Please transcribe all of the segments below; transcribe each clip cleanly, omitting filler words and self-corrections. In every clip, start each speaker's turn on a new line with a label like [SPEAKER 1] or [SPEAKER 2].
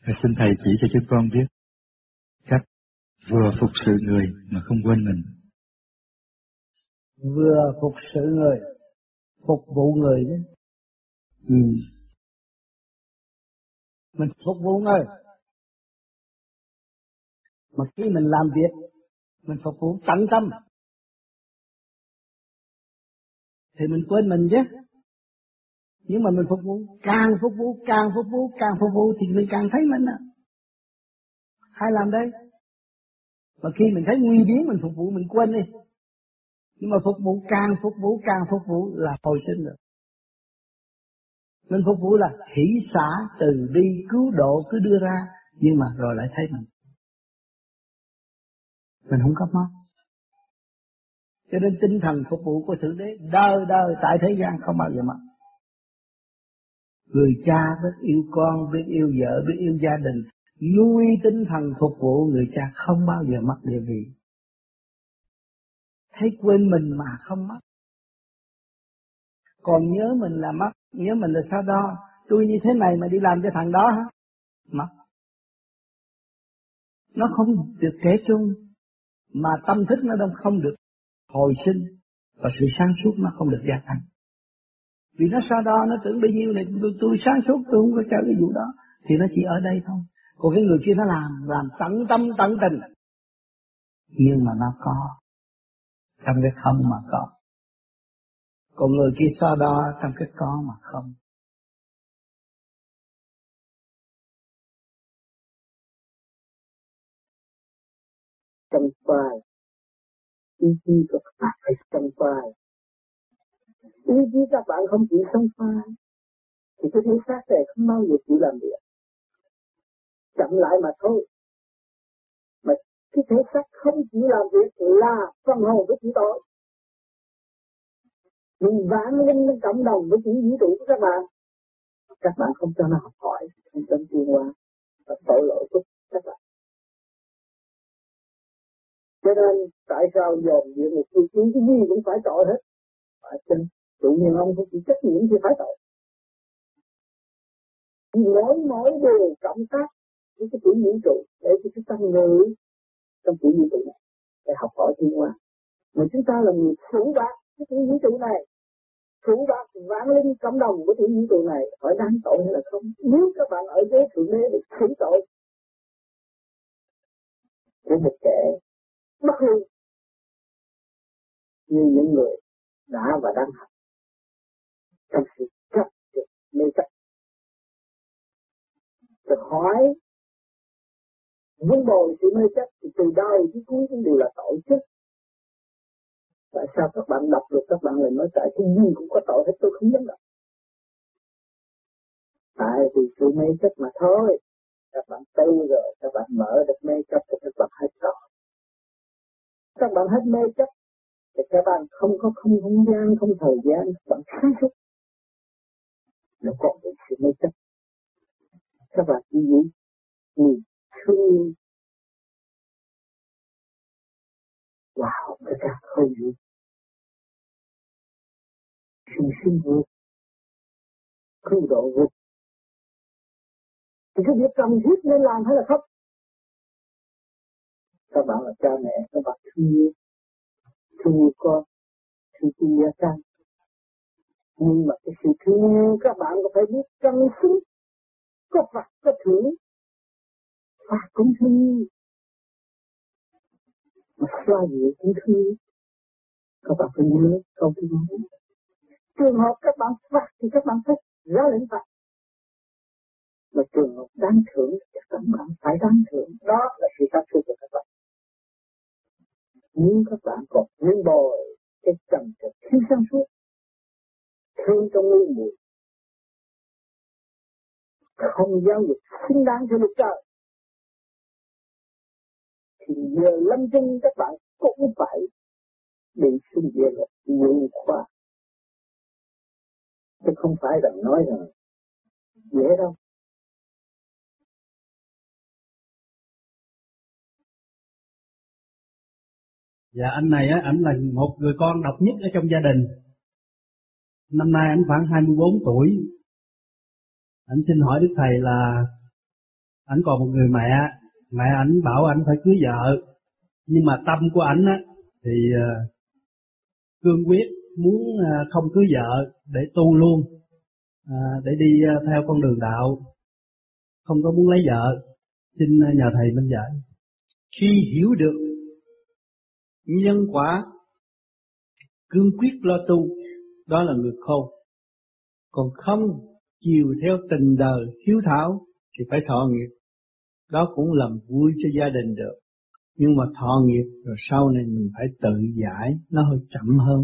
[SPEAKER 1] Xin Thầy chỉ cho chúng con biết cách vừa phục sự người mà không quên mình.
[SPEAKER 2] Vừa phục sự người, phục vụ người đấy. Mình phục vụ người. Mà khi mình làm việc, mình phục vụ tận tâm, thì mình quên mình chứ. Nhưng mà mình phục vụ, càng phục vụ, càng phục vụ, càng phục vụ thì mình càng thấy mình à. Hay làm đây. Và khi mình thấy nguy biến mình phục vụ mình quên đi. Nhưng mà phục vụ, càng phục vụ, càng phục vụ là hồi sinh rồi. Mình phục vụ là hỷ xả, từ bi, cứu độ cứ đưa ra, nhưng mà rồi lại thấy mình không có mất. Cho nên tinh thần phục vụ của Thượng Đế đời đời tại thế gian không bao giờ mất. Người cha biết yêu con, biết yêu vợ, biết yêu gia đình, nuôi tinh thần phục vụ người cha không bao giờ mất địa vị. Thấy quên mình mà không mất. Còn nhớ mình là mất, nhớ mình là sao đó. Tôi như thế này mà đi làm cho thằng đó hả? Mất. Nó không được kể chung, mà tâm thức nó đâu không được hồi sinh, và sự sáng suốt nó không được gia tăng. Vì nó sao đó, nó tưởng bấy nhiêu này tôi sáng suốt, tôi không có chơi cái vụ đó, thì nó chỉ ở đây thôi. Còn cái người kia nó làm tận tâm tận tình, nhưng mà nó có, trong cái không mà có. Còn người kia so đo trong cái có mà không.
[SPEAKER 3] Trong vai, ý chí của các bạn phải trong vai. Ý chí các bạn không chịu trong vai, thì cái thể xác này không bao giờ chịu làm việc. Chậm lại mà thôi. Mà cái thể xác không chịu làm việc là phần hồn với chỉ tội. Vì vãng linh nó cộng đồng với chỉ vũ trụ của các bạn không cho nó học hỏi, không cho nó tiến hóa, và tội lỗi của các bạn. Cho nên tại sao dồn địa ngục tiêu chí cái gì cũng phải tội hết? Phải chăng tự nhiên ông không chịu trách nhiệm thì phải tội. Mỗi điều cộng tác với cái tiểu vũ trụ để cho chúng ta ngự trong tiểu vũ trụ này để học hỏi tiến hóa. Mà chúng ta là người phủ bác cái tiểu vũ trụ này, phủ bác vãng linh cộng đồng của tiểu vũ trụ này, hỏi đáng tội hay là không? Nếu các bạn ở dưới thượng đế để khởi tội của một kẻ bất hư như những người đã và đang học trong sự chấp mê chấp, rồi hỏi vun bồi sự mê chấp thì từ đầu chí cuối cũng đều là tội chứ. Tại sao các bạn đọc được các bạn lại nói tại cái gì cũng có tội hết? Tôi không dám đọc. Tại vì sự mê chấp mà thôi. Các bạn tu rồi, các bạn mở được mê chấp thì các bạn hết tội. Các bạn hết mê chấp thì các bạn không có không gian, không thời gian, các bạn sáng suốt. Nó còn bị sự mê chấp. Các bạn chỉ nghĩ nhìn thương. Wow, tất cả không gì. Sinh vượt, cứu độ vượt. Thì cái việc cần thiết nên làm hay là không? Các bạn là cha mẹ, các bạn thương yêu con, thương yêu cha. Nhưng mà cái sự thương yêu các bạn có phải biết cân xứng, có phạt có thưởng, phạt cũng thương yêu, mà xoa dịu cũng thương yêu. Các bạn phải nhớ câu thứ nói. Trường hợp các bạn phạt thì các bạn phải ra lệnh phạt. Mà trường hợp đáng thưởng thì các bạn phải đáng thưởng. Đó là sự sáng suốt của các bạn. Nếu các bạn còn vun bồi cái trầm trực thiếu sáng suốt, thương trong lưu muội, không giáo dục xứng đáng cho lực trời, thì giờ lâm chung các bạn cũng phải bị sinh viên là nhiều khoa. Chứ không phải là nói rằng dễ đâu.
[SPEAKER 4] Dạ anh này á, ảnh là một người con độc nhất ở trong gia đình. Năm nay ảnh khoảng 24 tuổi. Ảnh xin hỏi Đức Thầy là Ảnh còn một người mẹ ảnh bảo ảnh phải cưới vợ, nhưng mà tâm của ảnh á thì cương quyết muốn không cưới vợ để tu luôn, để đi theo con đường đạo, không có muốn lấy vợ. Xin nhờ thầy minh giải.
[SPEAKER 2] Khi hiểu được nhân quả, cương quyết lo tu, đó là người khôn. Còn không chiều theo tình đời hiếu thảo thì phải thọ nghiệp. Đó cũng làm vui cho gia đình được. Nhưng mà thọ nghiệp rồi sau này mình phải tự giải, nó hơi chậm hơn.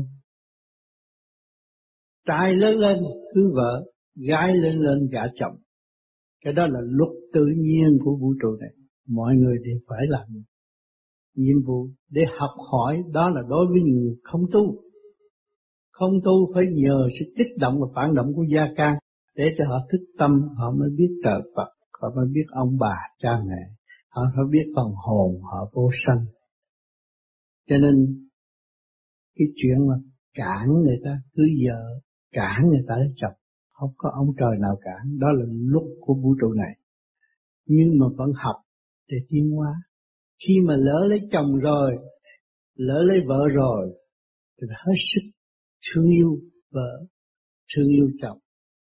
[SPEAKER 2] Trai lớn lên cưới vợ, gái lớn lên gả chồng. Cái đó là luật tự nhiên của vũ trụ này. Mọi người đều phải làm nhiệm vụ để học hỏi. Đó là đối với người không tu. Không tu phải nhờ sự kích động và phản động của gia can để cho họ thức tâm, họ mới biết trời Phật, họ mới biết ông bà cha mẹ, họ phải biết phần hồn họ vô sanh. Cho nên cái chuyện mà cản người ta cưới vợ, cản người ta lấy chồng, không có ông trời nào cản. Đó là luật của vũ trụ này. Nhưng mà vẫn học để tiến hóa. Khi mà lỡ lấy chồng rồi, lỡ lấy vợ rồi, thì hết sức thương yêu vợ, thương yêu chồng.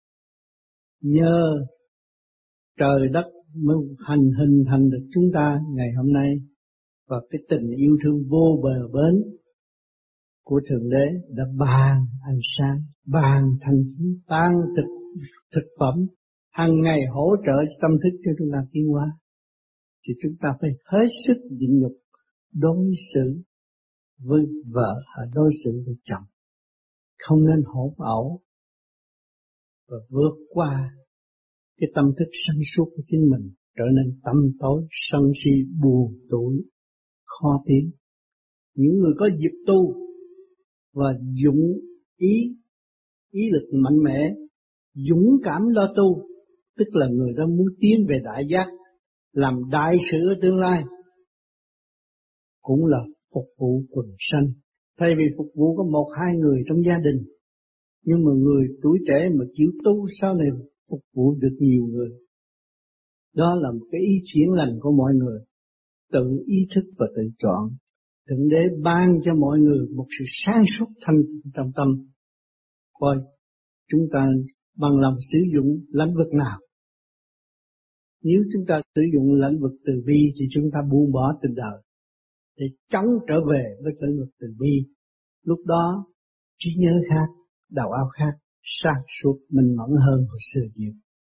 [SPEAKER 2] Nhờ trời đất mới hình thành được chúng ta ngày hôm nay, và cái tình yêu thương vô bờ bến của Thượng Đế đã ban ánh sáng, ban thanh khí, ban thực phẩm, hàng ngày hỗ trợ tâm thức cho chúng ta tiến hóa. Thì chúng ta phải hết sức nhịn nhục đối xử với vợ, đối xử với chồng, không nên hỗn ẩu và vượt qua cái tâm thức sân suốt của chính mình, trở nên tâm tối, sân si, buồn tủi, khó tiến. Những người có dịp tu và dũng ý lực mạnh mẽ, dũng cảm lo tu, tức là người đó muốn tiến về đại giác, làm đại sự ở tương lai, cũng là phục vụ quần sanh. Thay vì phục vụ có 1-2 người trong gia đình, nhưng mà người tuổi trẻ mà chịu tu sau này phục vụ được nhiều người. Đó là một cái ý chuyển lành của mọi người, tự ý thức và tự chọn. Thượng Đế ban cho mọi người một sự sáng suốt thanh trong tâm. Coi chúng ta bằng lòng sử dụng lĩnh vực nào. Nếu chúng ta sử dụng lĩnh vực từ bi thì chúng ta buông bỏ tình đời để chống trở về với lĩnh vực từ bi. Lúc đó trí nhớ khác, đầu óc khác, sáng suốt minh mẫn hơn hồi xưa nhiều.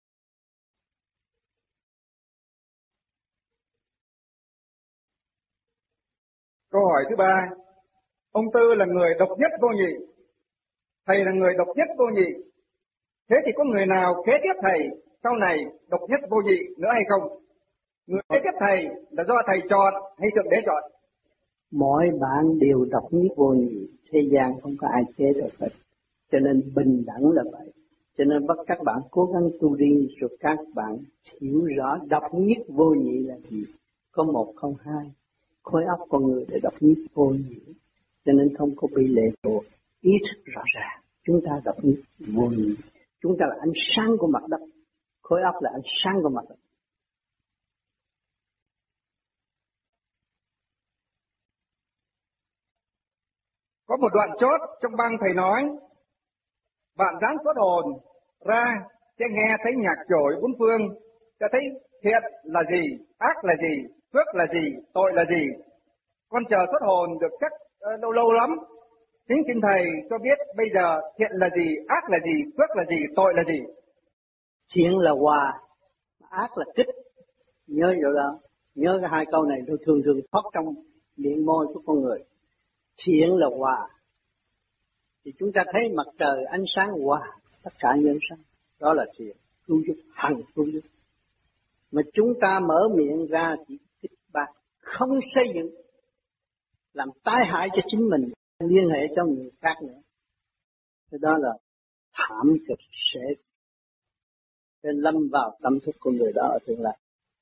[SPEAKER 5] Câu hỏi thứ 3. Ông Tư là người độc nhất vô nhị. Thầy là người độc nhất vô nhị. Thế thì có người nào kế tiếp thầy sau này độc nhất vô nhị nữa hay không? Người kế tiếp thầy là do thầy chọn hay Thượng Đế chọn?
[SPEAKER 2] Mỗi bạn đều độc nhất vô nhị. Thế gian không có ai chế được hết. Cho nên bình đẳng là vậy. Cho nên bắt các bạn cố gắng tu đi, rồi các bạn hiểu rõ độc nhất vô nhị là gì. Có 1 không 2. Khối óc con người để độc nhất vô nhị. Cho nên không có bị lệ thuộc. Ý thức rõ ràng. Chúng ta độc nhất vô nhị. Chúng ta là ánh sáng của mặt đất. Khối óc là ánh sáng của mặt đất.
[SPEAKER 5] Có một đoạn chốt trong băng thầy nói, bạn dám xuất hồn ra sẽ nghe thấy nhạc trỗi 4 phương, sẽ thấy thiện là gì, ác là gì, phước là gì, tội là gì. Con chờ xuất hồn được chắc lâu lắm. Xin thầy cho biết bây giờ thiện là gì, ác là gì, phước là gì, tội là gì.
[SPEAKER 2] Thiện là hòa, ác là kích. Nhớ vậy đó. Nhớ cái 2 câu này tôi thường thoát trong miệng môi của con người. Thiện là hòa. Thì chúng ta thấy mặt trời ánh sáng hòa tất cả nhân sinh. Đó là thiện, cứu giúp, hằng cứu giúp. Mà chúng ta mở miệng ra chỉ kích bác, không xây dựng, làm tai hại cho chính mình, liên hệ cho người khác nữa. Thế đó là thảm kịch sẽ lâm vào tâm thức của người đó ở tương lai.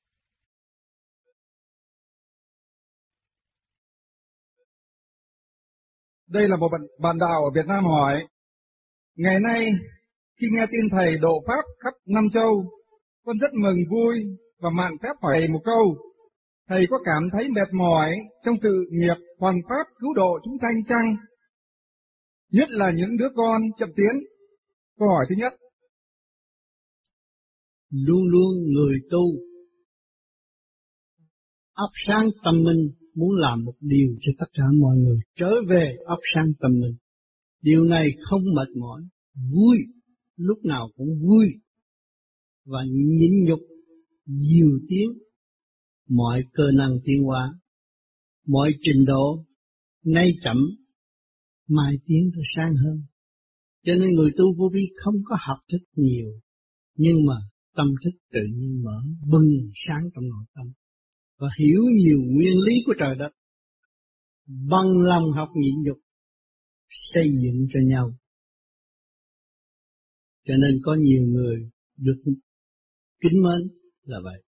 [SPEAKER 5] Đây là một bạn đạo ở Việt Nam hỏi, ngày nay khi nghe tin thầy độ pháp khắp 5 châu, con rất mừng vui và mạn phép hỏi thầy một câu. Thầy có cảm thấy mệt mỏi trong sự nghiệp hoàn pháp cứu độ chúng sanh chăng? Nhất là những đứa con chậm tiến. Câu hỏi thứ nhất.
[SPEAKER 4] Luôn luôn người tu óc sáng tâm minh muốn làm một điều cho tất cả mọi người trở về óc sáng tâm minh. Điều này không mệt mỏi, vui, lúc nào cũng vui và nhịn nhục, nhiều tiếng, mọi cơ năng tiến hóa, mọi trình độ, nay chậm, mai tiến rồi sáng hơn. Cho nên người tu vô vi không có học thức nhiều, nhưng mà tâm thức tự nhiên mở, bừng sáng trong nội tâm, và hiểu nhiều nguyên lý của trời đất, bằng lòng học nhịn nhục, xây dựng cho nhau. Cho nên có nhiều người được kính mến là vậy.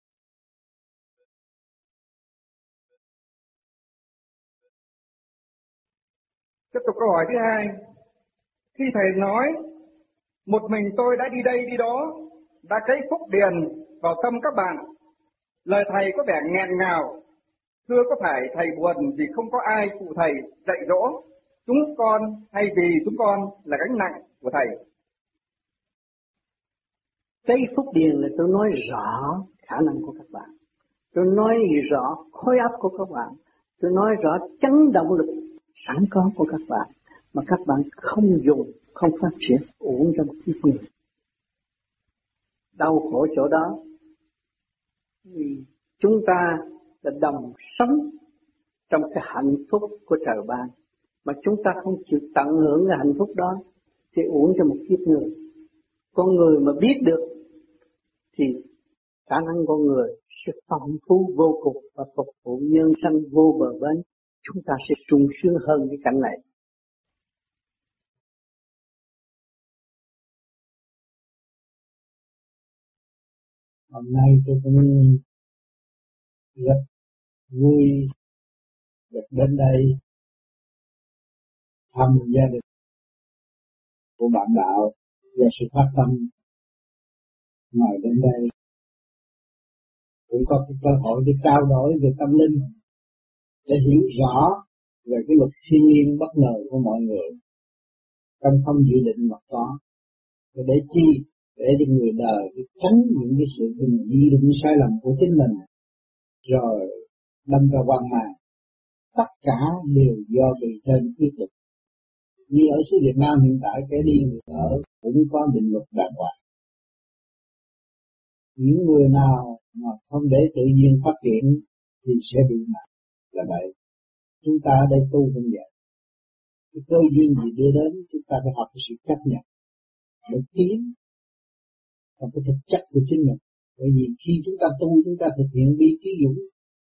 [SPEAKER 5] Tiếp tục câu hỏi thứ hai. Khi thầy nói, một mình tôi đã đi đây đi đó, đã cấy phúc điền vào tâm các bạn, lời thầy có vẻ nghẹn ngào. Thưa, có phải thầy buồn vì không có ai phụ thầy dạy dỗ chúng con, hay vì chúng con là gánh nặng của thầy?
[SPEAKER 2] Cái phúc điền là tôi nói rõ khả năng của các bạn, tôi nói rõ khối óc của các bạn, tôi nói rõ chấn động lực sẵn có của các bạn, mà các bạn không dùng, không phát triển, uổng trong kiếp người. Đau khổ chỗ đó, vì chúng ta là đồng sống trong cái hạnh phúc của trời ban, mà chúng ta không chịu tận hưởng cái hạnh phúc đó, thì uổng cho một kiếp người. Con người mà biết được thì khả năng con người sẽ phong phú vô cùng và phục vụ nhân sanh vô bờ bến. Chúng ta sẽ sung sướng hơn cái cảnh này.
[SPEAKER 4] Hôm nay tôi cũng rất vui được đến đây thăm gia đình của bạn đạo và sự phát tâm mời đến đây. Cũng có cái cơ hội để trao đổi về tâm linh, để hiểu rõ về cái luật thiên nhiên bất ngờ của mọi người trong không dự định mà có. Để chi? Để cho người đời tránh những cái sự dự định sai lầm của chính mình, rồi đâm ra hoang mang. Tất cả đều do bị trên quyết định. Như ở xứ Việt Nam hiện tại, kẻ đi người ở cũng có định luật đàng hoàng. Những người nào mà không để tự nhiên phát triển thì sẽ bị nạn, là vậy. Chúng ta ở đây tu cũng vậy. Cái cơ duyên gì đưa đến, chúng ta phải học cái sự chấp nhận để tiến trong cái thực chất của chính mình. Bởi vì khi chúng ta tu, chúng ta thực hiện bi trí dũng,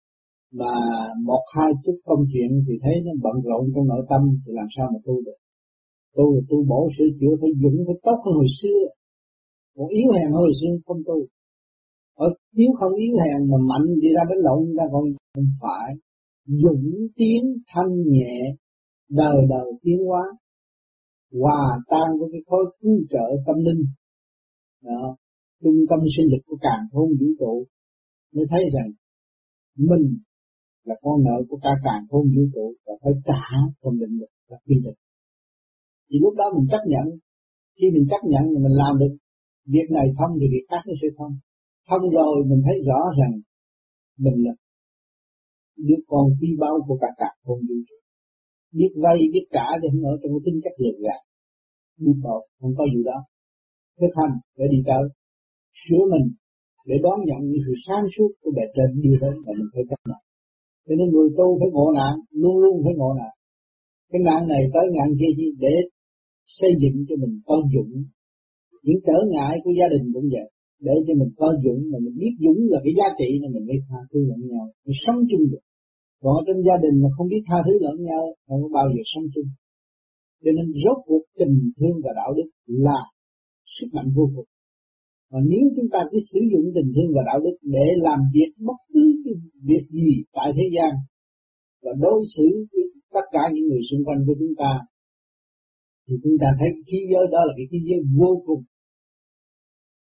[SPEAKER 4] mà một hai chút công chuyện thì thấy nó bận rộn trong nội tâm thì làm sao mà tu được. Tu là tu bổ sửa chữa, phải dũng, phải tốt hơn hồi xưa. Còn yếu hèn hồi xưa không tu. Nếu không yếu hèn mà mạnh đi ra đánh lộn ra còn không phải. Dũng tiến thanh nhẹ, đời đời tiến hóa, hòa tan với cái khối cứu trợ tâm linh. Đó, trung tâm sinh lực của càn khôn vũ trụ, mới thấy rằng mình là con nợ của cả càn khôn vũ trụ và phải trả trong định lực và quy định. Thì lúc đó mình chấp nhận, khi mình chấp nhận thì mình làm được việc này thông thì việc khác nó sẽ thông. Thông rồi mình thấy rõ rằng mình là đứa con quý báu của cả càn khôn vũ trụ, biết vay biết trả để không ở trong cái tính chất lừa gạt, biết tội không có gì đó. Thực hành để đi tới sửa mình, để đón nhận những sự sáng suốt của bề trên đưa đến, và mình phải chấp nhận. Cho nên người tu phải ngộ nạn, luôn luôn phải ngộ nạn. Cái nạn này tới nạn kia gì để xây dựng cho mình có dũng. Những trở ngại của gia đình cũng vậy, để cho mình có dũng, mà mình biết dũng là cái giá trị là mình mới tha thứ lẫn nhau, mình sống chung được. Còn ở trong gia đình mà không biết tha thứ lẫn nhau, không có bao giờ sống chung. Cho nên rốt cuộc tình thương và đạo đức là sức mạnh vô cùng. Và nếu chúng ta cứ sử dụng tình thương và đạo đức để làm việc bất cứ việc gì tại thế gian và đối xử với tất cả những người xung quanh của chúng ta, thì chúng ta thấy khí giới đó là cái khí giới vô cùng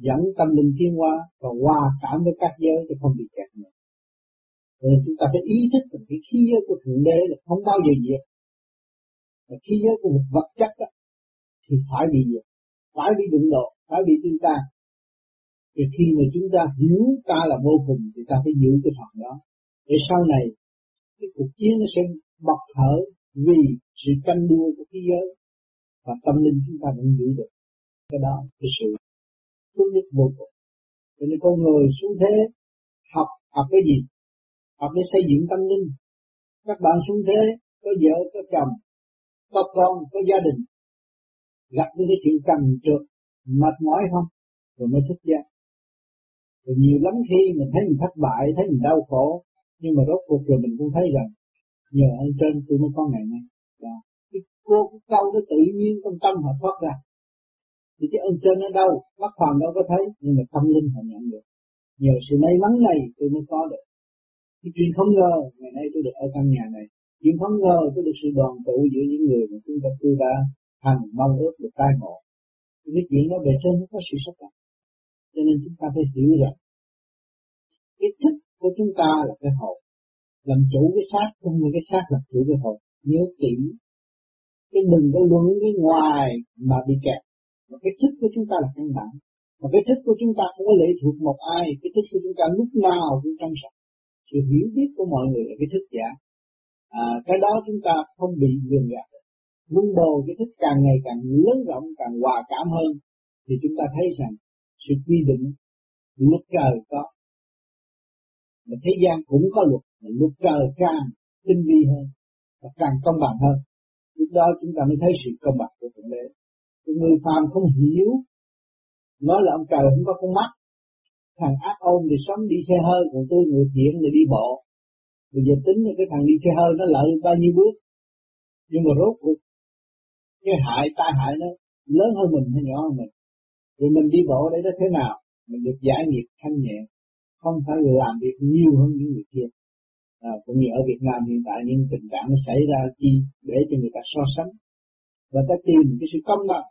[SPEAKER 2] dẫn tâm linh tiến hóa và hòa cảm với các giới thì không bị kẹt nữa. Nên chúng ta phải ý thức rằng cái khí giới của Thượng Đế là không bao giờ diệt. Và khí giới của một vật chất đó, thì phải bị diệt, phải bị đụng độ, phải bị tiêu tan. Thì khi mà chúng ta hiểu ta là vô cùng thì ta phải giữ cái phần đó. Để sau này cái cuộc chiến nó sẽ bộc khởi vì sự tranh đua của thế giới và tâm linh chúng ta vẫn giữ được cái đó, cái sự tốt nhất vô cùng. Cho nên con người xuống thế học cái gì? Học để xây dựng tâm linh. Các bạn xuống thế có vợ, có chồng, có con, có gia đình, gặp những cái chuyện trầm trượt, mệt mỏi không? Rồi mới thức giác. Rồi nhiều lắm khi mình thấy mình thất bại, thấy mình đau khổ, nhưng mà rốt cuộc rồi mình cũng thấy rằng nhờ ơn trên tôi mới có ngày nay. Đó. Cái câu nó tự nhiên trong tâm họ thoát ra. Thì cái ơn trên ở đâu, mắt phàm đâu có thấy, nhưng mà tâm linh họ nhận được. Nhờ sự may mắn này tôi mới có được. Cái chuyện không ngờ ngày nay tôi được ở căn nhà này. Chuyện không ngờ tôi được sự đoàn tụ giữa những người mà tôi đã hằng mong ước được tai ngộ. Cái chuyện đó về trên nó có sự sắp đặt. Cho nên chúng ta phải hiểu rằng cái thức của chúng ta là cái hồn, làm chủ cái xác, không như cái xác làm chủ cái hồn. Nhớ kỹ, cái đừng có luận cái ngoài mà bị kẹt. Mà cái thức của chúng ta là căn bản. Mà cái thức của chúng ta không có lệ thuộc một ai. Cái thức của chúng ta lúc nào cũng trong sạch. Sự hiểu biết của mọi người là cái thức giả. Cái đó chúng ta không bị lường gạt. Vun bồi cái thức càng ngày càng lớn rộng, càng hòa cảm hơn, thì chúng ta thấy rằng sự quy định luật trời có, mà thế gian cũng có luật, mà luật trời càng tinh vi hơn và càng công bằng hơn. Lúc đó chúng ta mới thấy sự công bằng của Thượng Đế. Người phàm không hiểu, nói là ông trời không có con mắt, thằng ác ôn thì sống đi xe hơi, còn tôi người thiện thì đi bộ. Bây giờ tính là cái thằng đi xe hơi nó lợi bao nhiêu bước, nhưng mà rốt cuộc cái tai hại nó lớn hơn mình hay nhỏ hơn mình. Rồi mình đi bộ để nó thế nào? Mình được giải nghiệp thanh nhẹ, không phải làm việc nhiều hơn những người kia. Cũng như ở Việt Nam hiện tại những tình trạng nó xảy ra chi để cho người ta so sánh và ta tìm cái sự công bằng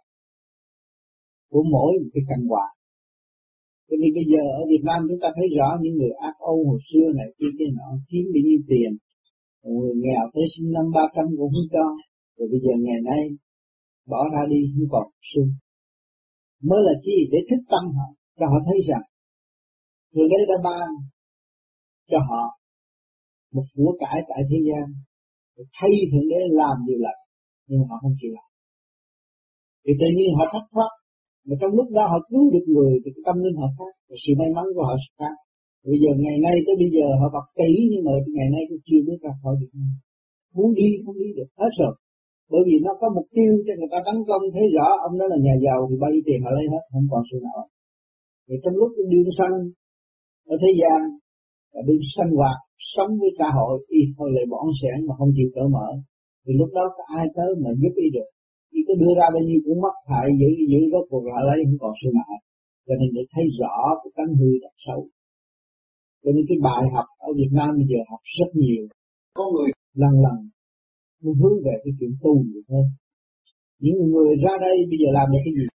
[SPEAKER 2] của mỗi một cái căn quả. Cho nên bây giờ ở Việt Nam chúng ta thấy rõ những người ác ôn hồi xưa này kia nọ kiếm bao nhiêu tiền, người nghèo tới sinh năm 300 cũng không cho, rồi bây giờ ngày nay bỏ ra đi không còn xu. Mới là chi? Để thức tâm họ, cho họ thấy rằng Thượng Đế đã ban cho họ một của cải tại thế gian, thay Thượng Đế làm điều lành, nhưng họ không chịu làm. Thì tự nhiên họ thất thoát, mà trong lúc đó họ cứu được người thì cái tâm linh họ khác, và sự may mắn của họ sẽ khác. Bây giờ ngày nay tới bây giờ họ bật kỹ, nhưng mà ngày nay cũng chưa bước ra khỏi Việt Nam. Muốn đi không đi được hết rồi. Bởi vì nó có mục tiêu cho người ta tấn công, thấy rõ ông đó là nhà giàu thì bao nhiêu tiền họ lấy hết, không còn sự nào. Thì trong lúc đương sanh ở thế gian và đương sanh hoạt sống với xã hội y thôi lại bỏng sẻn mà không chịu cởi mở, thì lúc đó có ai tới mà giúp y được? Chỉ có đưa ra bao nhiêu cũng mất hại, giữ rốt cuộc lại lấy không còn sự nào. Cho nên để thấy rõ cái tánh hư tật xấu. Cho nên cái bài học ở Việt Nam bây giờ học rất nhiều. Có người lần muốn hướng về cái chuyện tu nhiều hơn. Những người ra đây bây giờ làm được cái gì?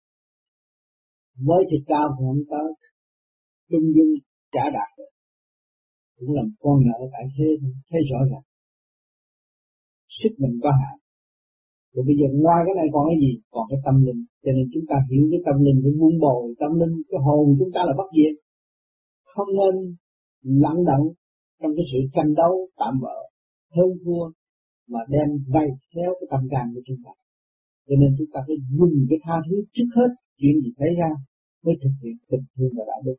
[SPEAKER 2] Với thịt cao cũng không tới, trung dung trả đạt được. Cũng làm con nợ tại thế, thấy rõ ràng. Sức mình có hạn. Rồi bây giờ ngoài cái này còn cái gì? Còn cái tâm linh. Cho nên chúng ta hiểu cái tâm linh, cái vun bồi tâm linh, cái hồn chúng ta là bất diệt. Không nên lặng đặng trong cái sự tranh đấu tạm bợ, hơn thua, mà đem vây theo cái tâm trạng của chúng ta. Cho nên chúng ta phải dùng cái tha thứ trước hết, chuyện gì xảy ra mới thực hiện tình thương và đạo đức.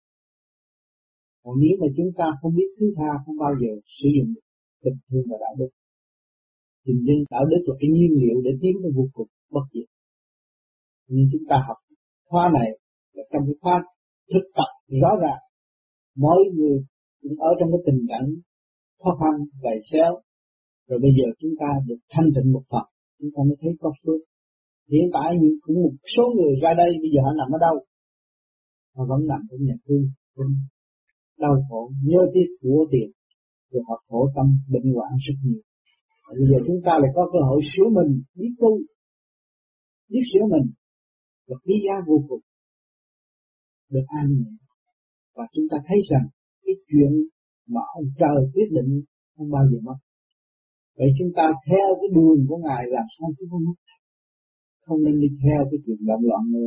[SPEAKER 2] Còn nếu mà chúng ta không biết thứ tha, không bao giờ sử dụng tình thương và đạo đức. Tình thương đạo đức là cái nhiên liệu để tiến tới vô cùng bất diệt. Nhưng chúng ta học khóa này là trong cái khóa thực tập rõ ràng, mỗi người cũng ở trong cái tình cảnh khó khăn, vầy xéo. Rồi bây giờ chúng ta được thanh tịnh một phần, chúng ta mới thấy có phước. Hiện tại cũng một số người ra đây bây giờ họ nằm ở đâu? Họ vẫn nằm trong nhà thương, đau khổ, nhớ tiếc của tiền, rồi họ khổ tâm, bệnh hoạn rất nhiều. Bây giờ chúng ta lại có cơ hội sửa mình, biết tu, biết sửa mình, và quý giá vô cùng. được an nhẹ. Và chúng ta thấy rằng cái chuyện mà ông trời quyết định không bao giờ mất. Vậy chúng ta theo cái đường của Ngài làm sao chúng không mất. Không nên đi theo cái chuyện động loạn nữa.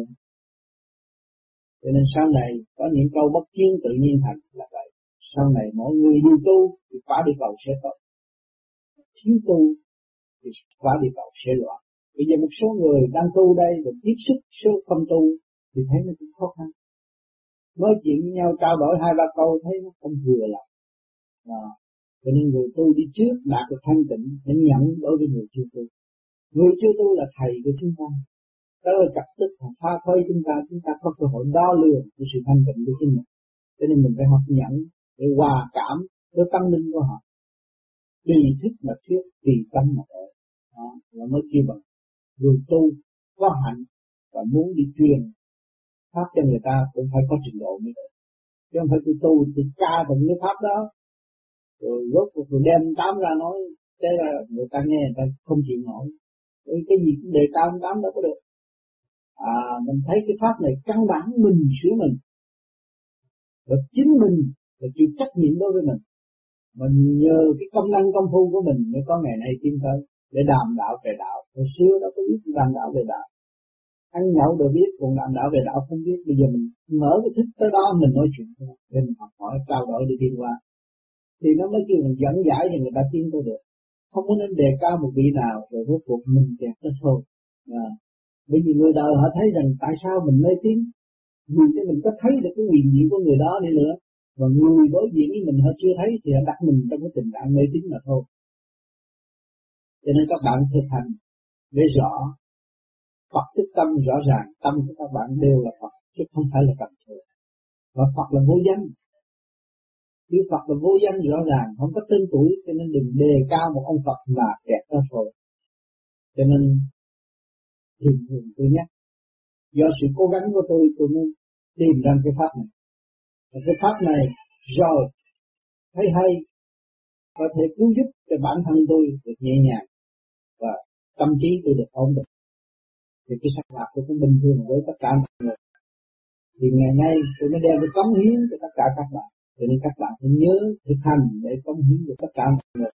[SPEAKER 2] Cho nên sau này có những câu bất chiến tự nhiên thành là vậy. Sau này mỗi người đi tu thì quả địa cầu sẽ tốt. Thiếu tu thì quả địa cầu sẽ loạn. Bây giờ một số người đang tu đây và tiếp xúc số không tu thì thấy nó cũng khó khăn. Nói chuyện với nhau trao đổi 2-3 câu thấy nó không vừa lòng. Cho nên người tu đi trước đạt được thanh tịnh để nhận đối với người chưa tu. Người chưa tu là thầy của chúng ta. Đó là chặt tức và pha phơi chúng ta có cơ hội đo lường của sự thanh tịnh của chính mình. Cho nên mình phải học nhận để hòa cảm với tâm linh của họ. Tùy thích mà thuyết, tùy tâm mà ở. Đó là mới kêu bằng người tu có hạnh và muốn đi truyền pháp cho người ta cũng phải có trình độ mới được. Chứ không phải tu thì ca tụng cái pháp đó rồi rốt cuộc rồi đem tám ra nói, thế là người ta nghe người ta không chịu nổi. Cái gì cũng đề cao tám đâu có được. Mình thấy cái pháp này căn bản mình sửa mình, và chính mình là chịu trách nhiệm đối với mình. Mình nhờ cái công năng công phu của mình mới có ngày nay tiến tới để đàm đạo về đạo. Hồi xưa đâu có biết đàm đạo về đạo, ăn nhậu đều biết, còn đàm đạo về đạo không biết. Bây giờ mình mở cái thích tới đó mình nói chuyện thôi, để mình học hỏi trao đổi để đi qua, thì nó mới kêu mình dẫn giải cho người ta tiến tới được. Không có nên đề cao một vị nào rồi rốt cuộc mình kẹt tới thôi. Bởi vì người đời họ thấy rằng tại sao mình mê tín, vì cho mình có thấy được cái quyền diệu của người đó đi nữa, và người đối diện với mình họ chưa thấy thì họ đặt mình trong cái tình trạng mê tín mà thôi. Cho nên các bạn thực hành để rõ Phật thức tâm rõ ràng, tâm của các bạn đều là Phật chứ không phải là tầm thường. Và Phật là vô danh. Khi Phật là vô danh rõ ràng, không có tên tuổi, cho nên đừng đề cao một ông Phật là kẹt đó thôi. Cho nên thường tôi nhắc, do sự cố gắng của tôi mới tìm ra cái pháp này. Và cái pháp này rồi thấy hay, có thể cứu giúp cho bản thân tôi được nhẹ nhàng và tâm trí tôi được ổn định. Thì cái sắc lạc tôi cũng bình thường với tất cả mọi người. Thì ngày nay tôi mới đem cái cống hiến cho tất cả các bạn. Cho nên các bạn phải nhớ thực hành để cống hiến cho tất cả mọi người.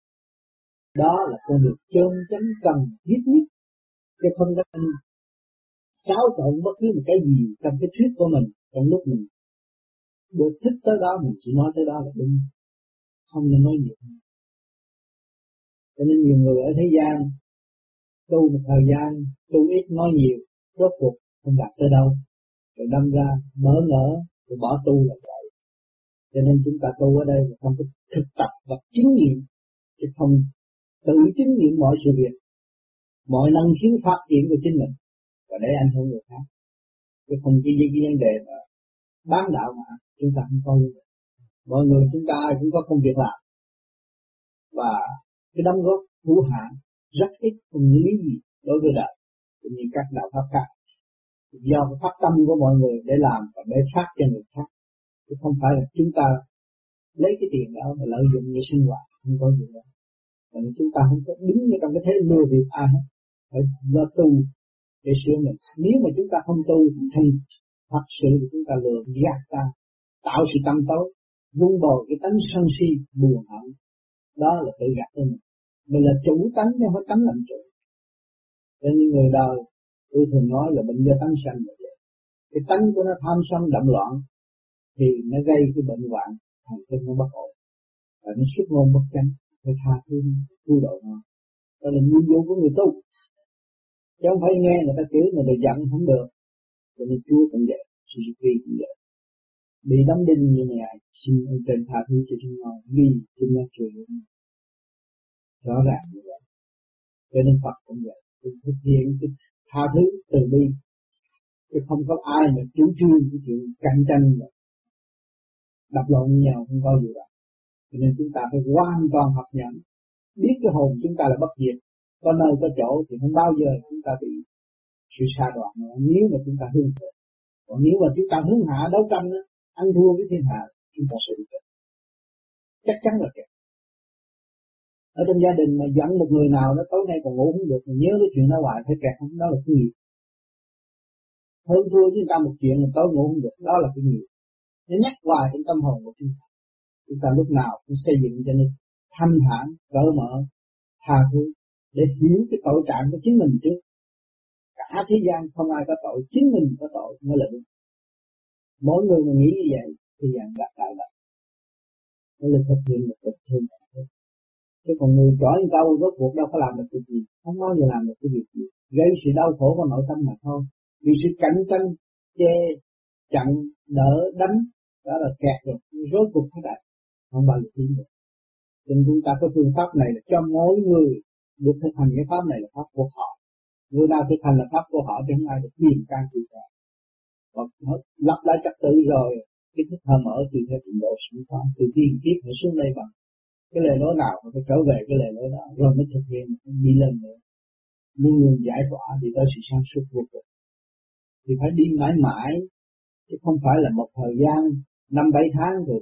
[SPEAKER 2] Đó là con đường chân chánh cần thiết nhất. Chứ không có xáo trộn bất cứ một cái gì trong cái thuyết của mình. Trong lúc mình được thích tới đó mình chỉ nói tới đó là đúng. Không nên nói nhiều. Cho nên nhiều người ở thế gian tu một thời gian, tu ít nói nhiều, rốt cuộc không đạt tới đâu. Rồi đâm ra mở ngỡ, rồi bỏ tu là vậy. Cho nên chúng ta tu ở đây là không có thực tập và chứng nghiệm, chứ không tự chứng nghiệm mọi sự việc, mọi năng khiếu phát triển của chính mình, và để ảnh hưởng người khác. Chứ không chỉ cái vấn đề mà bán đạo mà chúng ta không có như vậy. Mọi người chúng ta cũng có công việc làm, và cái đóng góp hữu hạn rất ít, không như lý gì đối với đời, cũng như các đạo pháp khác. Do cái phát tâm của mọi người để làm và để phát cho người khác, chứ không phải là chúng ta lấy cái tiền đó mà lợi dụng như sinh hoạt, không có gì đâu. Và chúng ta không có đứng trong cái thế lừa việc ai hết, phải lo tu để sửa mình. Nếu mà chúng ta không tu thì thật sự chúng ta lừa gạt ta, tạo sự tâm tối, vun bồi cái tánh sân si buồn hận, đó là tự gạt cho mình. Mình là chủ tánh chứ không phải tánh làm chủ. Cho nên người đời tôi thường nói là bệnh do tánh sanh là vậy. Cái tánh của nó tham sân động loạn thì nó gây cái bệnh hoạn, thần kinh nó bất ổn, và nó xuất ngôn bất chánh, phải tha thứ cứu độ nó. Đó là nhiệm vụ của người tu, chứ không phải nghe người ta chửi người ta giận không được. Cho nên Chúa cũng vậy, Suzuki cũng vậy. Bị đóng đinh như này, xin ông trên tha thứ cho chúng nó, vì chúng nó chửi rõ ràng như vậy. Cho nên Phật cũng vậy, cũng thực hiện cái tha thứ từ bi, chứ không có ai mà chủ trương cái chuyện cạnh tranh mà đập lộn với nhau, không có gì đâu. Cho nên chúng ta phải hoàn toàn học nhận, biết cái hồn chúng ta là bất diệt, có nơi có chỗ thì không bao giờ chúng ta bị sự sa đoạn nữa, nếu mà chúng ta hướng thượng. Còn nếu mà chúng ta hướng hạ đấu tranh đó, ăn thua với thiên hạ, chúng ta sẽ bị kẹt, chắc chắn là kẹt. Ở trong gia đình mà dẫn một người nào đó tối nay còn ngủ không được, nhớ cái chuyện đó hoài phải kẹt không, đó là cái nghiệp. hơn thua với người ta một chuyện mà tối ngủ không được, đó là cái nghiệp. Nó nhắc hoài trong tâm hồn của chúng ta. Chúng ta lúc nào cũng xây dựng cho nên thanh thản, cởi mở, tha thứ để hiểu cái tội trạng của chính mình trước. Cả thế gian không ai có tội, chính mình có tội mới là đúng. Mỗi người mà nghĩ như vậy thì dạng gặp lại vậy. Nó là thực hiện một tình thương. Chứ còn người giỏi như đâu rốt cuộc đâu có làm được cái gì, không bao giờ làm được cái việc gì, gây sự đau khổ vào nội tâm mà thôi. Vì sự cạnh tranh, chê, chặn, đỡ, đánh, đó là kẹt rồi, rốt cuộc thế này, không bao giờ tiến được. Cho nên chúng ta có phương pháp này là cho mỗi người được thực hành cái pháp này là pháp của họ. Người nào thực hành là pháp của họ chứ không ai được điền can tự cả. Và lập lại trật tự rồi, cái thức thở mở tùy theo trình độ sẵn có, từ tiên kiếp phải xuống đây bằng cái lề lối nào phải trở về cái lề lối đó rồi mới thực hiện đi lên nữa, luôn luôn giải tỏa thì tới sự sáng suốt vô cùng. Thì phải đi mãi mãi chứ không phải là một thời gian 5-7 tháng rồi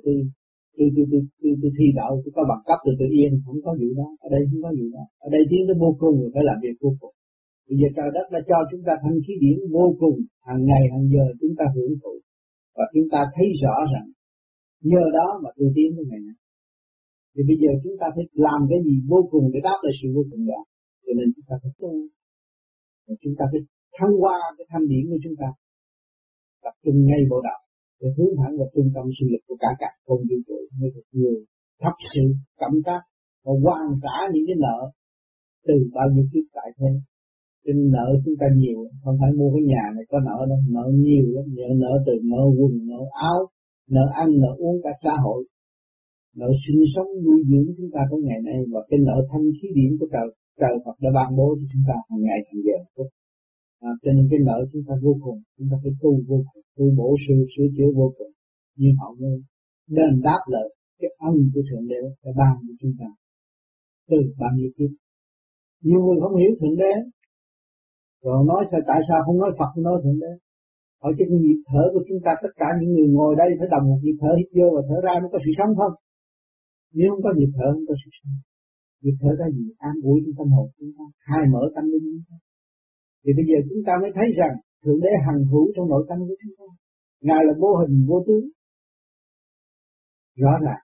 [SPEAKER 2] tôi thi đậu tôi có bằng cấp rồi tôi yên, không có vụ đó. Ở đây không có vụ đó. Ở đây tiến tới vô cùng rồi phải làm việc vô cùng. Bây giờ trời đất đã cho chúng ta thanh khí điển vô cùng, hàng ngày hàng giờ chúng ta hưởng thụ và chúng ta thấy rõ rằng nhờ đó mà tôi tiến tới ngày nay. Thì bây giờ chúng ta phải làm cái gì vô cùng để đáp lại sự vô cùng đó. Cho nên chúng ta phải tu. Và chúng ta phải thăng hoa cái thanh điển của chúng ta. Tập trung ngay vào đạo. Để hướng thẳng vào trung tâm sinh lực của cả không vũ trụ mới được người thật sự cảm giác và hoàn trả những cái nợ từ bao nhiêu kiếp tại thế. Trên nợ chúng ta nhiều, không phải mua cái nhà này có nợ đâu, nợ nhiều lắm, nợ từ nợ quần, nợ áo, nợ ăn, nợ uống cả xã hội. Nợ sinh sống nuôi dưỡng chúng ta tới ngày nay và cái nợ thanh khí điển của trời Phật đã ban bố cho chúng ta hàng ngày hàng giờ. Cho nên cái nợ chúng ta vô cùng, chúng ta phải tu vô cùng, tu bổ sửa chữa vô cùng, nhưng họ mới đền đáp lại cái ân của Thượng Đế đã ban cho chúng ta từ bao nhiêu kiếp. Nhiều người không hiểu Thượng Đế, rồi nói tại sao không nói Phật, nói Thượng Đế. Hỏi cho cái nhịp thở của chúng ta, tất cả những người ngồi đây phải đồng một nhịp thở, hít vô và thở ra mới có sự sống không? Nếu không có nhịp thở không có sự sống. Nhịp thở ra gì? An ủi trong tâm hồn chúng ta, khai mở tâm linh chúng ta. Thì bây giờ chúng ta mới thấy rằng Thượng Đế hằng hữu trong nội tâm của chúng ta. Ngài là vô hình vô tướng. Rõ ràng.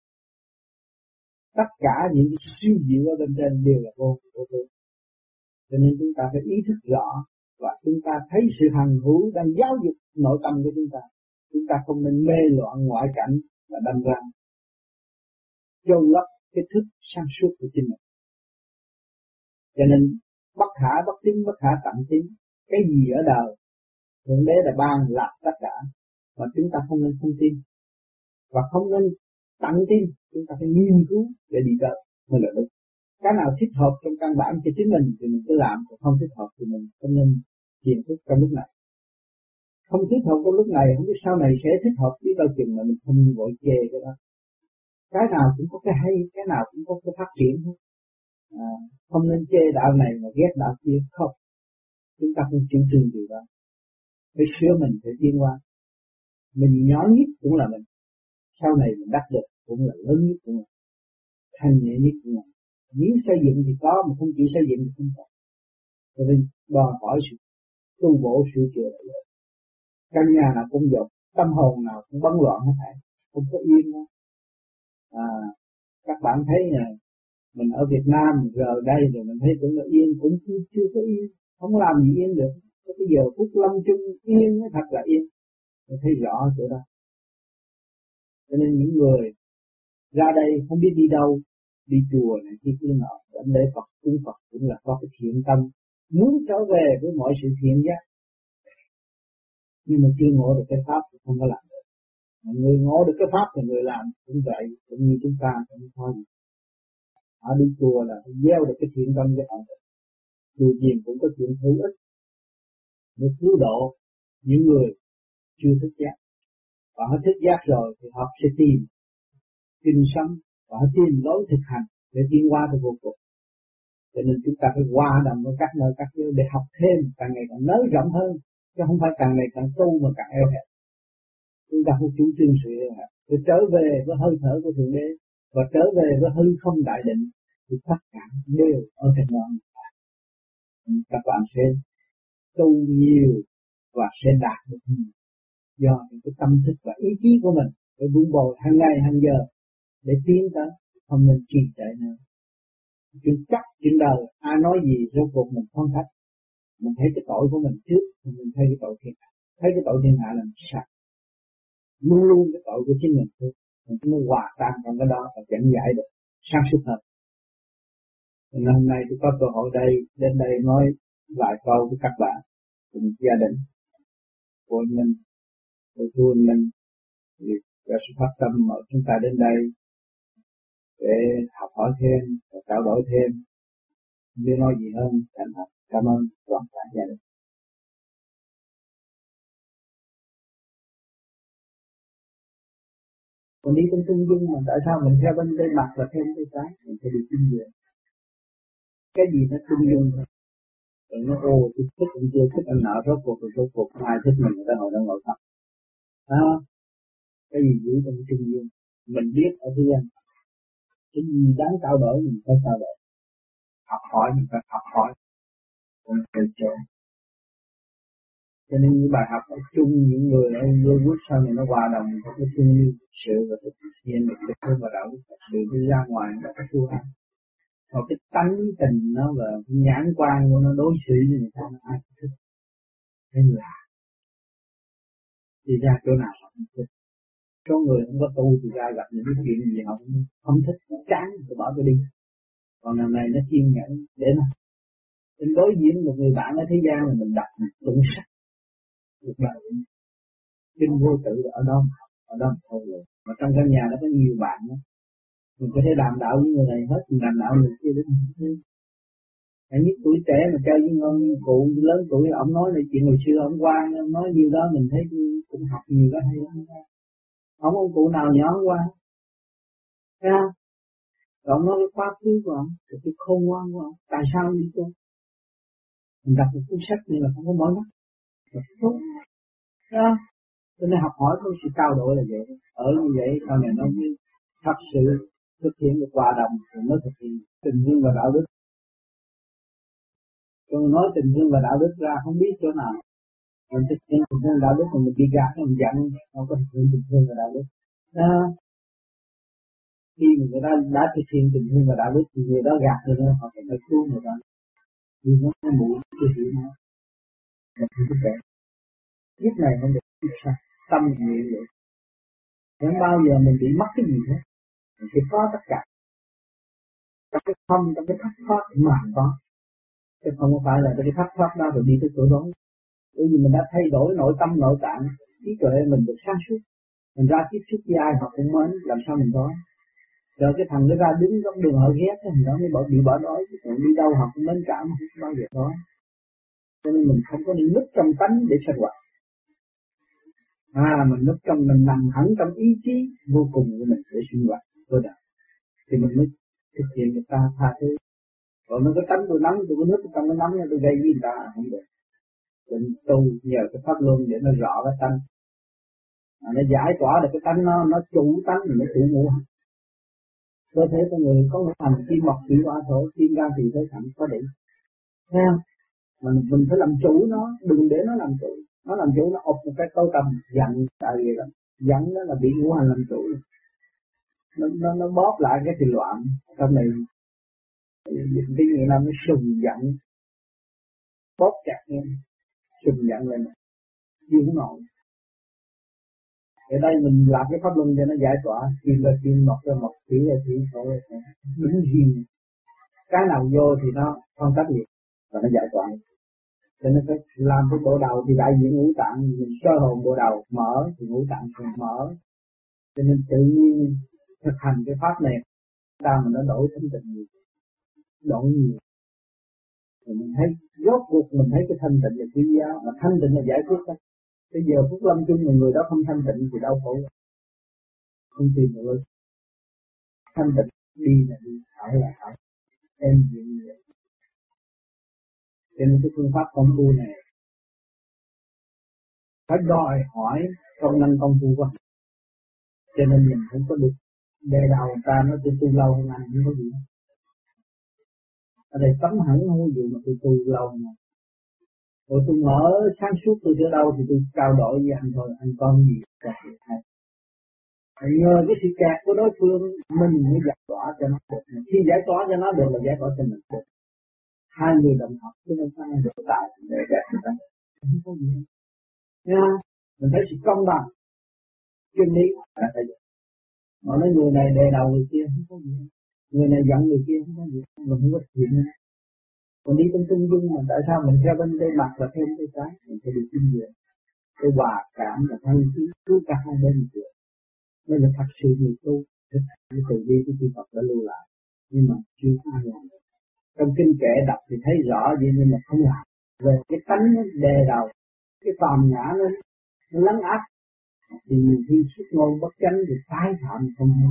[SPEAKER 2] Tất cả những cái siêu diệu ở bên trên đều là vô hình vô tướng. Cho nên chúng ta phải ý thức rõ và chúng ta thấy sự hằng hữu đang giáo dục nội tâm của chúng ta. Chúng ta không nên mê loạn ngoại cảnh và đâm ra chôn lấp cái thức sáng suốt của chính mình. Cho nên bất khả bất tín, bất khả tận tín. Cái gì ở đời Thượng Đế đã ban là tất cả, mà chúng ta không nên không tin và không nên tận tin. Chúng ta phải nghiên cứu để đi tới mới là đúng. Cái nào thích hợp trong căn bản cho chính mình thì mình cứ làm, còn không thích hợp thì mình không nên kiên quyết trong lúc này. Không thích hợp trong lúc này, không biết sau này sẽ thích hợp biết đâu chừng mà mình không vội chê cái đó. Cái nào cũng có cái hay, cái nào cũng có cái phát triển. Không nên chê đạo này mà ghét đạo kia, không. Chúng ta không chịu trừng điều đó. Phải sửa mình, phải tiến qua. Mình nhỏ nhất cũng là mình. Sau này mình đắc được cũng là lớn nhất cũng là. Thanh nhẹ nhất cũng là. Nếu xây dựng thì có, mà không chịu xây dựng thì không có. Cho nên đòi hỏi sự tu bổ sửa chữa lại. Căn nhà nào cũng dột, tâm hồn nào cũng bấn loạn hết thảy, không có yên đâu. Các bạn thấy nè, mình ở Việt Nam giờ đây rồi mình thấy cũng là yên, cũng chưa có yên, không làm gì yên được. Có cái giờ phút lâm chung yên mới thật là yên. Mình thấy rõ chỗ đó. Cho nên những người ra đây không biết đi đâu, đi chùa này kia nọ, đến lễ Phật, cúng Phật cũng là có cái thiện tâm, muốn trở về với mọi sự thiện giác. Nhưng mà chưa ngộ được cái pháp thì không có làm được. Mà người ngộ được cái pháp thì người làm cũng vậy, cũng như chúng ta cũng thôi. Họ đi chùa là gieo được cái thiện tâm cho họ. Chùa chiền cũng có chuyện hữu ích để cứu độ những người chưa thức giác. Và họ thức giác rồi thì họ sẽ tìm kinh sống và họ tìm lối thực hành để tiến hóa tới vô cùng. Cho nên chúng ta phải hòa đồng với các nơi các nơi để học thêm, càng ngày càng nới rộng hơn, chứ không phải càng ngày càng tu mà càng eo hẹp. Chúng ta không chủ trương sự eo hẹp, để trở về với hơi thở của Thượng Đế và trở về với hư không đại định thì tất cả đều ở trên đó. Các bạn sẽ tu nhiều và sẽ đạt được nhiều. Do cái tâm thức và ý chí của mình phải vun bồi hàng ngày hàng giờ để tiến tới, không nên trì trệ nữa. Chuyện chắc chuyện đời ai nói gì rốt cuộc mình không thách. Mình thấy cái tội của mình trước, mình thấy cái tội thiên hạ. Thấy cái tội thiên hạ là mình sai. Luôn luôn cái tội của chính mình thôi. Mình mới hòa tan trong cái đó và dẫn giải được sáng suốt hơn. Nên hôm nay tôi có cơ hội đây, đến đây nói vài câu với các bạn, cùng gia đình, của mình, của tôi mình, và sự phát tâm mà chúng ta đến đây để học hỏi thêm, và trao đổi thêm. Nếu nói gì hơn, cảm ơn toàn cả gia đình. Còn đi trong trung dung mà tại sao mình theo bên mặt và theo bên trái, mình phải đi kinh nghiệm. Cái gì nó trung dung thôi. Rồi nó tôi thích cũng chưa thích anh nợ rốt cuộc ai thích mình người ta ngồi thật. Cái gì giữ trong trung dung. Mình biết ở thế gian. Cái gì đáng trao đổi mình phải trao đổi. Học hỏi mình phải học hỏi. Không phải chơi. Cho nên những bài học ở chung những người ở Hollywood sau này nó hòa đồng có cái thương yêu sự và thực hiện được cái thương và đạo đức sự đi ra ngoài nó có thua ăn. Còn cái tánh tình nó và cái nhãn quan của nó đối xử với người ta nó ai cũng thích. Nên là đi ra chỗ nào họ không thích. Số người không có tu thì ra gặp những cái chuyện gì họ không thích, nó chán thì bỏ cái đi. Còn lần này nó kiên nhẫn để mà mình đối diện một người bạn ở thế gian là mình đặt một tụng sắc. Được là kinh vô tự ở đó thôi rồi. Mà trong căn nhà nó có nhiều bạn đó. Mình có thể làm đạo với người này hết, mình làm đạo người kia đến hết. Hãy nhất tuổi trẻ mà chơi với ngon cụ lớn tuổi, ông nói lại chuyện hồi xưa ông Quang, ông nói nhiều đó mình thấy cũng học nhiều đó hay lắm. Không ông cụ nào nhỏ ông Quang, thấy không? Rồi ông nói cái quá khứ của ông, cái khôn ngoan của ông, tại sao ông đi tu? Mình đọc một cuốn sách này là không có mỏi mắt. Đúng. Đó. Cho nên học hỏi có sự trao đổi là vậy. Ở như vậy sau này nó mới thật sự thực hiện được hòa đồng rồi mới thực hiện tình thương và đạo đức. Còn nói tình thương và đạo đức ra không biết chỗ nào. Mình thực hiện tình thương và đạo đức mà mình bị gạt mình giận không có thực hiện tình thương và đạo đức. Đó. Khi người ta đã thực hiện tình thương và đạo đức thì người đó gạt người đó họ phải cứu người ta. Vì nó mũi chưa hiểu nó. Là không có kể. Kiếp này không được kiếp sau. Tâm nguyện vậy. Chẳng bao giờ mình bị mất cái gì hết. Mình sẽ có tất cả. Trong cái không, trong cái thất thoát mà có. Chứ không phải là cái thất thoát đó rồi đi tới chỗ đó. Bởi vì mình đã thay đổi nội tâm nội tạng, trí tuệ mình được sáng suốt. Mình ra tiếp xúc với ai họ cũng mến, làm sao mình có. Rồi cái thằng nó ra đứng trong đường họ ghét cái thằng đó mới bị bỏ đói. Còn đi đâu họ cũng mến cảm, không bao giờ có. Cho nên mình không có đi núp trong tánh để sinh hoạt. Mình núp trong mình nằm hẳn trong ý chí vô cùng của mình để sinh hoạt cơ đạo. Thì mình mới thực hiện người ta tha thứ. Còn nó có tánh tôi nắm, tôi có núp trong cái nắm tôi gây với người ta không được. Mình tu nhờ cái pháp luân để nó rõ cái tánh. Nó giải tỏa được cái tánh nó chủ tánh thì nó chủ ngũ hành. Cơ thể con người có ngũ hành kim mộc thủy hỏa thổ, kim gan thủy thế thẳng có định. Thấy không? Mình phải làm chủ nó, đừng để nó làm chủ. Nó làm chủ nó ộp một cái câu tâm giận tại vì là giận đó là bị ngũ hành làm chủ. Nó bóp lại cái thì loạn trong này. Cái gì là nó sùng giận, bóp chặt lên, sùng giận lên, dương nổi. Ở đây mình làm cái pháp luân cho nó giải tỏa, kim là kim, mộc là mộc, thủy là thủy, thổ là thổ, đứng riêng. Cái nào vô thì nó không tác nghiệp và nó giải tỏa. Cho nên phải làm cái bộ đầu thì đại diện ngũ tạng, mình sơ hồn bộ đầu mở thì ngũ tạng sẽ mở. Cho nên tự nhiên thực hành cái pháp này, ta mà nó đổi thanh tịnh nhiều, đổi nhiều. Thì mình thấy rốt cuộc mình thấy cái thanh tịnh là quý giá, mà thanh tịnh là giải quyết đó. Bây giờ phút lâm chung mà người đó không thanh tịnh thì đau khổ, không tìm được luôn. Thanh tịnh đi là đi, ở là ở, em gì như vậy. Cho nên cái phương pháp công phu này phải đòi hỏi công năng công phu của mình. Cho nên mình không có được đề đầu người ta nói tôi tu lâu hơn anh không có gì. Ở đây tấm hẳn không có gì mà tôi tu lâu mà. Rồi tôi mở sáng suốt tôi ở đâu thì tôi trao đổi với anh thôi, anh có gì cho hay. Nhờ cái sự kẹt của đối phương mình mới giải tỏa cho nó được. Khi giải tỏa cho nó được là giải tỏa cho mình được. Hai người đồng học chứ không phải được tạo sự để kẹt người ta. Không có gì. Nha, mình thấy sự công bằng. Chân lý là phải được. Mà nói người này đè đầu người kia không có gì. Người này giận người kia không có gì. Mình không có chuyện nữa. Còn đi trong trung dung mà tại sao mình theo bên đây mặt và theo bên tay trái, mình phải được kinh nghiệm. Cái hòa cảm và thân thiết cứu cả hai bên được. Nên là thật sự người tu thực hành từ bi của chư Phật đã lưu lại, nhưng mà chưa có ai làm. Trong kinh kệ đọc thì thấy rõ vậy nhưng mà không làm. Về cái tánh nó đè đầu, cái phàm ngã nó lấn áp, thì nhiều khi xuất ngôn bất chánh thì tái phạm không hay.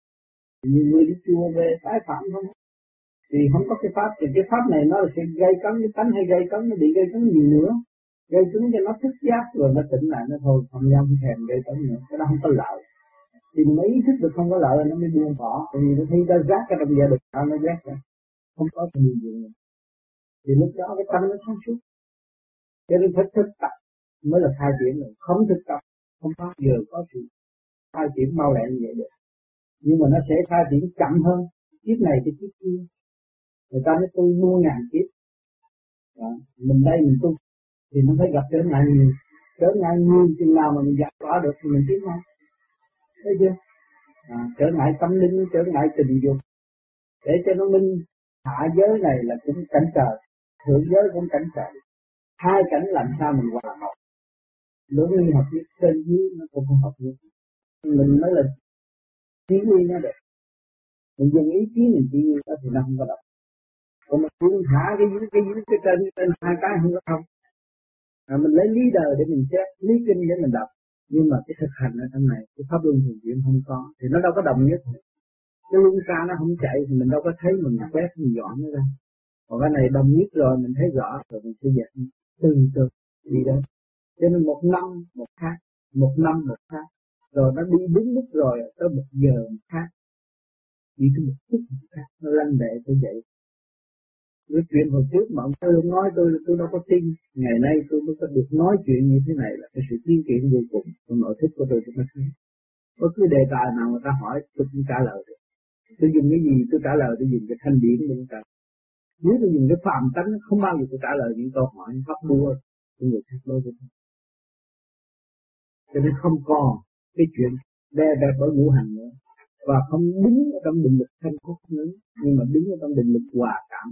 [SPEAKER 2] Nhiều người đi chùa về tái phạm không hay. Thì không có cái pháp, thì cái pháp này nó sẽ gây cấn cái tánh hay gây cấn, nó bị gây cấn nhiều nữa. Gây cấn cho nó thức giác rồi nó tỉnh lại nó thôi, không dám thèm gây cấn nữa, cái đó không có lợi. Thì mới ý thức được không có lợi nó mới buông bỏ, tại vì nó thấy ra rác cái trong gia đình nó rác ra, không có nhiều gì nữa. Thì lúc đó cái tâm nó sáng suốt. Cho nên phải thực tập mới là khai triển rồi, không thực tập không bao giờ có sự khai triển mau lẹ như vậy được. Nhưng mà nó sẽ khai triển chậm hơn kiếp này tới kiếp kia. Người ta nói tu mua ngàn kiếp. Đó. Mình đây mình tu thì nó phải gặp trở ngại nhiều. Trở ngại nhiều chừng nào mà mình gặp rõ được thì mình tiến hơn. Thấy chưa? Trở ngại tâm linh, trở ngại tình dục. Để cho nó minh, hạ giới này là cũng cảnh trời, thượng giới cũng cảnh trời. Hai cảnh làm sao mình hòa hợp. Đối với hợp nhất, trên dưới nó cũng không hợp nhất. Mình mới là chỉ huy nó được. Mình dùng ý chí mình chỉ huy nó thì nó không có động. Còn mình buông thả cái dưới cái trên hai cái không có không. Mình lấy lý đời để mình xét, lý kinh để mình đọc. Nhưng mà cái thực hành ở trong này, cái pháp luân thường chuyển không có, thì nó đâu có đồng nhất. Cái luân xa nó không chạy thì mình đâu có thấy mình quét mình dọn nó ra. Còn cái này đồng nhất rồi mình thấy rõ rồi mình sẽ dạy từ từ đi đến. Cho nên một năm một khác, một năm một khác, rồi nó đi đúng lúc rồi tới một giờ một khác, đi tới một phút một khác, nó lanh lẹ tới vậy. Cái chuyện hồi trước mà ông Tư nói tôi đâu có tin. Ngày nay tôi mới có được nói chuyện như thế này là cái sự tiên triển vô cùng trong nội thức của tôi mới thấy. Có cái đề tài nào người ta hỏi tôi cũng trả lời được. Tôi dùng cái gì tôi trả lời, tôi dùng cái thanh điển để trả lời. Nếu tôi dùng cái phàm tánh không bao giờ tôi trả lời những câu hỏi hấp bua của người khác đối với tôi. Cho nên không còn cái chuyện đè bẹp ở ngũ hành nữa. Và không đứng ở trong định lực thanh khúc nữa, nhưng mà đứng ở trong định lực hòa cảm.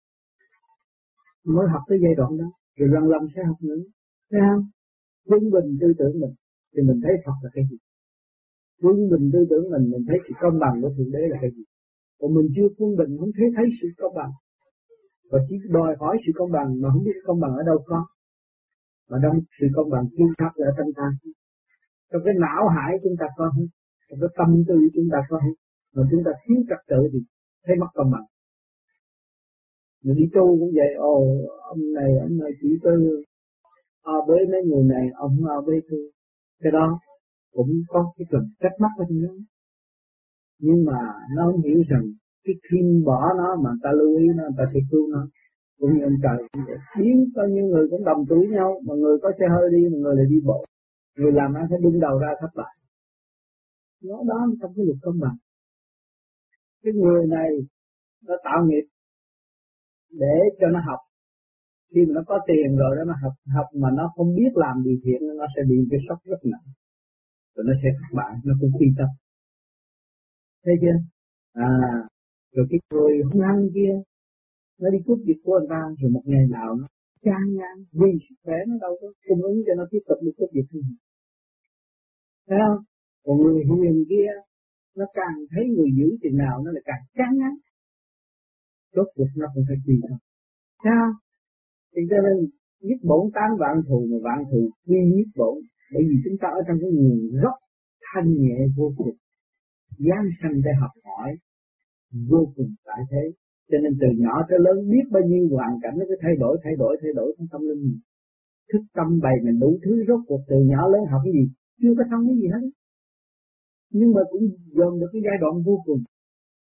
[SPEAKER 2] Mới học tới giai đoạn đó, rồi lần lần sẽ học nữa. Thấy không? Quân bình tư tưởng mình, thì mình thấy Phật là cái gì? Quân bình tư tưởng mình thấy sự công bằng của Thượng Đế là cái gì? Còn mình chưa quân bình, không thấy sự công bằng. Và chỉ đòi hỏi sự công bằng mà không biết công bằng ở đâu có. Mà đâu sự công bằng chuyên khắc là ở trong ta. Trong cái não hải chúng ta có hết, trong cái tâm tư chúng ta có hết. Mà chúng ta thiếu trật tự thì thấy mất công bằng. Người đi tu cũng vậy, ông này chỉ tôi với mấy người này, ông với tôi. Cái đó cũng có cái phần trách móc ở trong đó. Nhưng mà nó không hiểu rằng cái khi bỏ nó mà ta lưu ý nó, ta sẽ cứu nó. Cũng như ông trời cũng vậy. Biến bao nhiêu người cũng đồng tuổi nhau, mà người có xe hơi đi, mà người lại đi bộ. Người làm ăn phải đung đầu ra thất bại. Nó đó trong cái luật công bằng. Cái người này nó tạo nghiệp để cho nó học. Khi mà nó có tiền rồi đó, nó học mà nó không biết làm điều thiện, nó sẽ bị cái sốc rất nặng. Rồi nó sẽ thất bại, nó cũng quy tâm. Thấy chưa? Rồi cái người hung hăng kia, nó đi cướp giật của người ta, rồi một ngày nào nó chán ngán, vì sức khỏe nó đâu có cung ứng cho nó tiếp tục đi cướp giật. Thấy không? Còn người hiền kia, nó càng thấy người giữ chừng nào nó lại càng chán ngán. Rốt cuộc nó cũng phải quy tâm. Thấy không? Thì cho nên nhất bổn tán vạn thù mà vạn thù quy nhất bổn. Bởi vì chúng ta ở trong cái nguồn gốc thanh nhẹ vô cùng, giáng sanh để học hỏi vô cùng tại thế. Cho nên từ nhỏ tới lớn biết bao nhiêu hoàn cảnh nó cứ thay đổi trong tâm linh mình. Thức tâm bày mình đủ thứ, rốt cuộc từ nhỏ lớn học cái gì chưa có xong cái gì hết. Nhưng mà cũng dồn được cái giai đoạn vô cùng.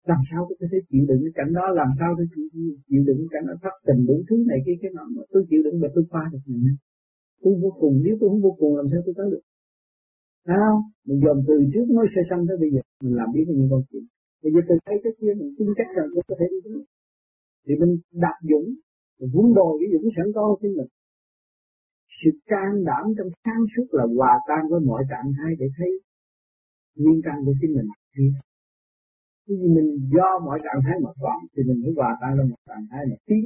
[SPEAKER 2] Làm sao tôi có thể chịu đựng cái cảnh đó, làm sao tôi chịu đựng cái cảnh đó, thất tình đủ thứ này kia cái nọ, mà tôi chịu đựng và tôi qua được này. Tôi vô cùng, nếu tôi không vô cùng làm sao tôi tới được. Sao? Mình dòm từ trước mới sơ sanh tới bây giờ, mình làm biết bao nhiêu câu chuyện. Bây giờ tôi thấy cái kia mình tin chắc rằng tôi có thể đi tới. Thì mình đạt dũng, mình vun đồi cái dũng sẵn có trên mình. Sự can đảm trong sáng suốt là hòa tan với mọi trạng thái để thấy nguyên căn của chính mình. Khi mình do mọi trạng thái mà còn thì mình phải hòa tan lên một trạng thái mà tiến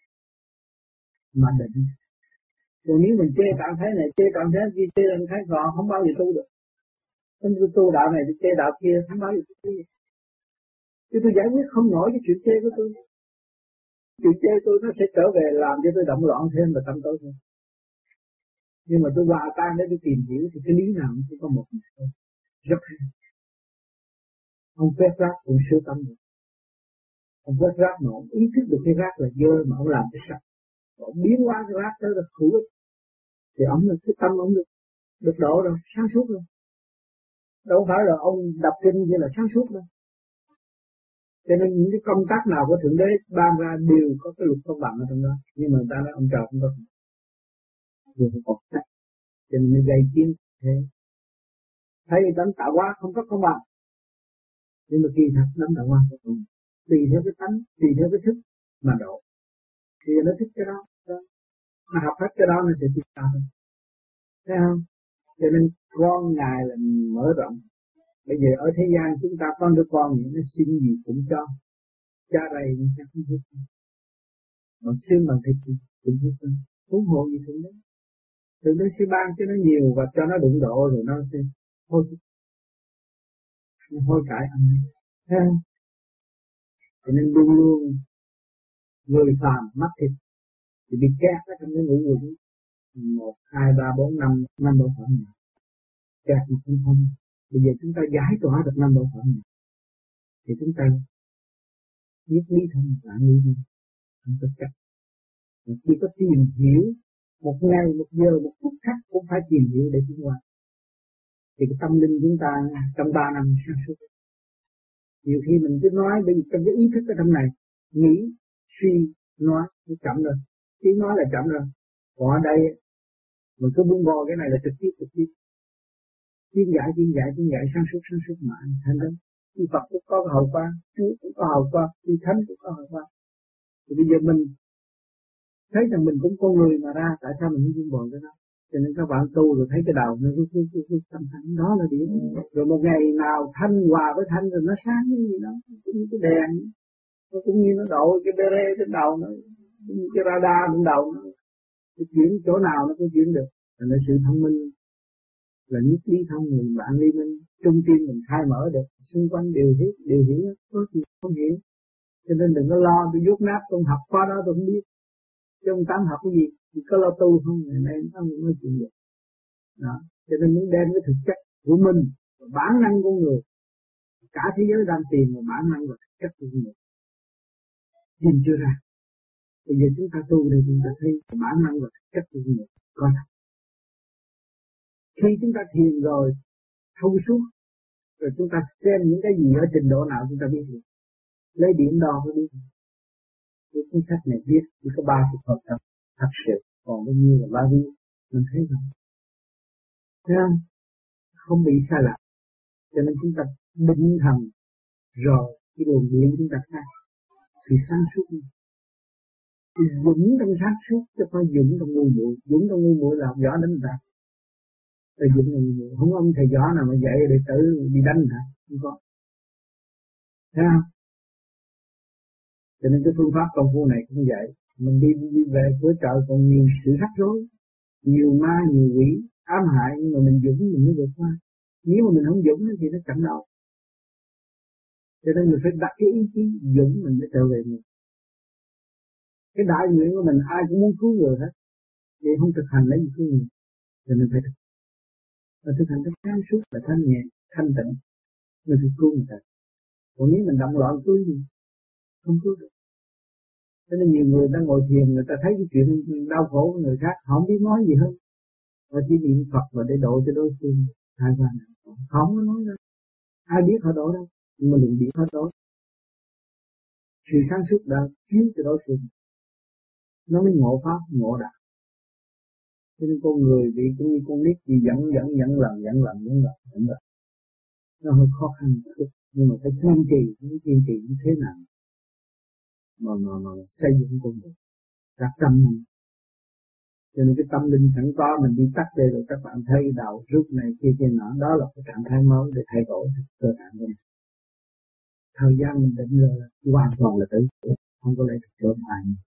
[SPEAKER 2] mà định. Còn nếu mình chê trạng thái này, chê trạng thái kia, chê trạng thái còn không bao giờ tu được. Nên tôi tu đạo này, tôi chê đạo kia, không bao giờ tu được. Chứ tôi giải quyết không nổi cái chuyện chê của tôi. Chuyện chê tôi nó sẽ trở về làm cho tôi động loạn thêm và tâm tối thêm. Nhưng mà tôi hòa tan để tôi tìm hiểu thì cái lý nào cũng chỉ có một mình thôi. Rất hay. Ông quét rác cũng sửa tâm được. Ông quét rác mà ông ý thức được cái rác là dơ mà ông làm cái sạch. Ông biến hóa cái rác đó là hữu ích. Thì ông là cái tâm ông được độ rồi, sáng suốt rồi. Đâu phải là ông đọc kinh như là sáng suốt đâu. Cho nên những cái công tác nào của Thượng Đế ban ra đều có cái luật công bằng ở trong đó. Nhưng mà người ta nói ông trời không có. Vừa phải cột sách. Cho nên mới gây chiến thế. Thấy đánh tạo hóa không có công bằng. Nhưng mà kỳ thật đánh tạo hóa có công bằng. Tùy theo cái tánh, tùy theo cái thức mà độ. Thì nó thích cái đó. Nó học hết cái đó nó sẽ thích ta thôi. Thấy không? Cho nên con Ngài là mở rộng. Bây giờ ở thế gian chúng ta con đứa con những nó xin gì cũng cho. Cha rầy nhưng cha không thích. Còn xương bằng thịt cũng thích. Huống hộ gì xuống đấy. Từ nó sẽ ban cho nó nhiều và cho nó đụng độ rồi nó sẽ thôi. Nó hối cải anh ấy. Thấy không? Cho nên luôn luôn người phàm mắc thịt thì bị kẹt ở trong cái ngũ quẩn 1, 2, 3, 4, 5 bộ phận này. Kẹt mà không. Bây giờ chúng ta giải tỏa được 5 bộ phận này thì chúng ta nhất lý thông và lý thông không tất cả. Chỉ có tìm hiểu một ngày, một giờ, một phút khắc cũng phải tìm hiểu để tiến qua. Thì cái tâm linh chúng ta trong 3 năm sáng suốt. Nhiều khi mình cứ nói bởi vì trong cái ý thức ở trong này nghĩ, suy, nói nó chậm rồi. Tiếng nói là chậm rồi. Còn ở đây mình cứ buông bò cái này là trực tiếp. Chuyên giải sáng suốt mà anh thành đó. Khi Phật cũng có hậu qua, Chúa cũng có hậu qua, khi Thánh cũng có hậu qua. Thì bây giờ mình thấy rằng mình cũng con người mà ra, tại sao mình không buông bò cái đó? Cho nên các bạn tu rồi thấy cái đầu nó rút tâm thanh, đó là điểm. Rồi một ngày nào thanh hòa với thanh rồi nó sáng như gì đó, cũng như cái đèn, nó cũng như nó đội cái bê rê trên đầu nó, cũng như cái radar trên đầu nó, cái chuyển chỗ nào nó cũng chuyển được. Là sự thông minh là nhất lý thông, người bạn ly minh, trung tim mình khai mở được, xung quanh đều hiểu, có gì không hiểu. Cho nên đừng có lo, tôi vuốt nát, tôi học qua đó tôi không biết. Chứ ông Tám học cái gì, chỉ có lo tu không, ngày nay nó không nói chuyện được. Đó, cho nên muốn đem cái thực chất của mình, bản năng của người, cả thế giới đang tìm một bản năng và thực chất của người. Nhìn chưa ra. Bây giờ chúng ta tu đây chúng ta thấy bản năng và thực chất của người, có thật. Khi chúng ta thiền rồi, thông suốt, rồi chúng ta xem những cái gì ở trình độ nào chúng ta biết được. Lấy điểm đo mới biết. Cái cuốn sách này viết chỉ có 30% thật sự, còn bao nhiêu là bao nhiêu, mình thấy rồi. Thấy không? Không bị sai lạc. Cho nên chúng ta định thần, rồi cái luồng điện chúng ta khác. Sự sáng suốt. Dũng trong sáng suốt, chứ không dũng trong ngu muội. Dũng trong ngu muội là học võ đánh ta. Rồi dũng trong ngu muội. Không có ông thầy võ nào mà dạy để tự đi đánh hả? Không có. Thấy không? Cho nên cái phương pháp công phu này cũng vậy. Mình đi về với trời còn nhiều sự rắc rối, nhiều ma, nhiều quỷ ám hại, nhưng mà mình dũng mình mới vượt qua. Nếu mà mình không dũng thì nó chậm đâu. Cho nên mình phải đặt cái ý chí dũng mình mới trở về mình. Cái đại nguyện của mình ai cũng muốn cứu người hết, vậy không thực hành lấy gì cứu người. Cho nên phải thực hành cái sáng suốt và thanh nhẹ, thanh tịnh mới phải cứu người ta. Còn nếu mình động loạn cứu gì, không cứu được. Cho nên nhiều người đang ngồi thiền, người ta thấy cái chuyện đau khổ của người khác, họ không biết nói gì hơn. Họ chỉ niệm Phật và để độ cho đối phương. Hai ba nào. Họ không có nói đâu. Ai biết họ độ đâu. Nhưng mà đừng biết họ độ. Sự sáng suốt đã chiếu cho đối phương, nó mới ngộ pháp, ngộ đạo. Cho nên con người bị cũng như con nít gì dẫn lần. Nó hơi khó khăn một chút, nhưng mà phải kiên trì như thế nào mà xây dựng con người cả trăm năm. Cho nên cái tâm linh sẵn có mình đi tắt đây rồi các bạn thấy đạo rút này kia nọ, đó là cái trạng thái mới để thay đổi cơ bản của mình. Thời gian mình định rồi hoàn toàn là tự không có lẽ được sớm ai.